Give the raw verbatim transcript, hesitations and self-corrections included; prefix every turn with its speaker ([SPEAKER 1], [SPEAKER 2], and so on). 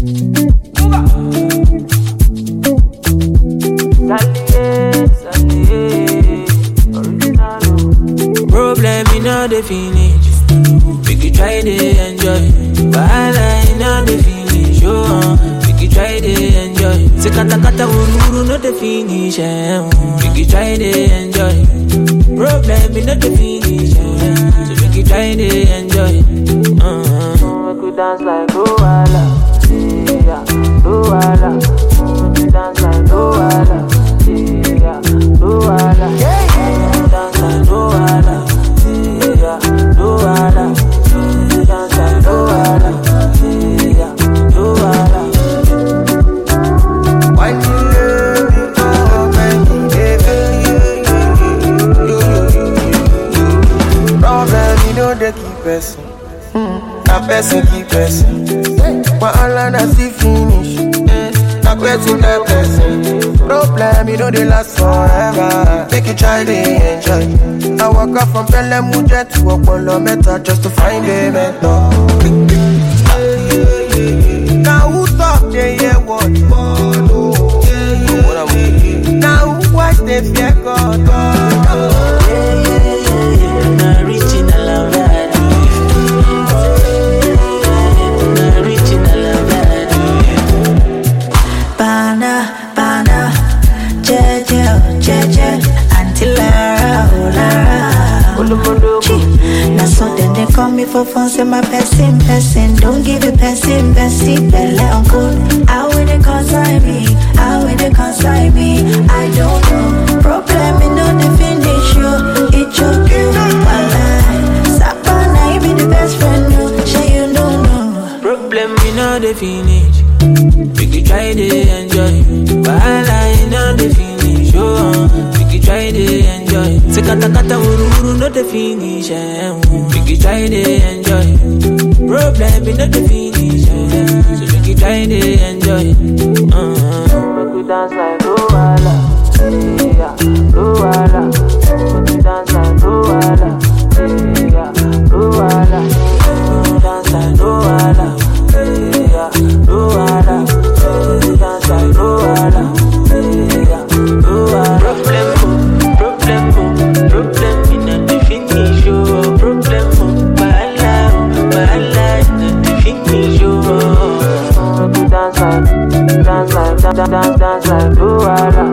[SPEAKER 1] Problem in all the finish. We could try to enjoy. Wahala in all the finish. Oh, we could try to enjoy. Se kata kata uru uru no the finish. Eh. We could try to enjoy. Problem in all the finish. Eh. So we could try to enjoy. Uh-huh. We could dance like Luala. Yeah, Luala. We could dance like Luala. Yeah, Luala. Yeah, dance like Luala. Yeah, Luala. Dance like Luala. Yeah, Luala.
[SPEAKER 2] Why do you let me go when you give it? Problem, you know they keep us. That person keep us. But all I see finish. That person, that person. Problem, you know they last forever. Make you try to enjoy. I walk up from Belemuja to Opolo Meta just to find a mentor. Now who talk they hear what? Now who watch they fear God?
[SPEAKER 3] Now so then they call me for fun, say my person, person. Don't give it person, person, belly uncle. How will they consign me? How will they consign me? I don't know. Problem in no the finish you. It choke you. Sapana, you be the best friend, no. Say you don't know.
[SPEAKER 1] Problem in all the finish. We could try to enjoy. Wahala in all the finish. Oh, we could try to enjoy. Se kata kata uru uru no the finish. Eh. We could try to enjoy. Problem in all the finish. Eh. So we could try to enjoy. Uh-huh. We could dance like Luala. Yeah, Luala. We could dance like Luala. Yeah, Luala. We could dance like Luala. Yeah, Luala. We could dance like Luala. Yeah, Luala. Problem, problem, problem in the finish. Oh, problem, wahala, wahala in the finish. Oh, we could dance like, dance like, dance, dance, dance like Luala.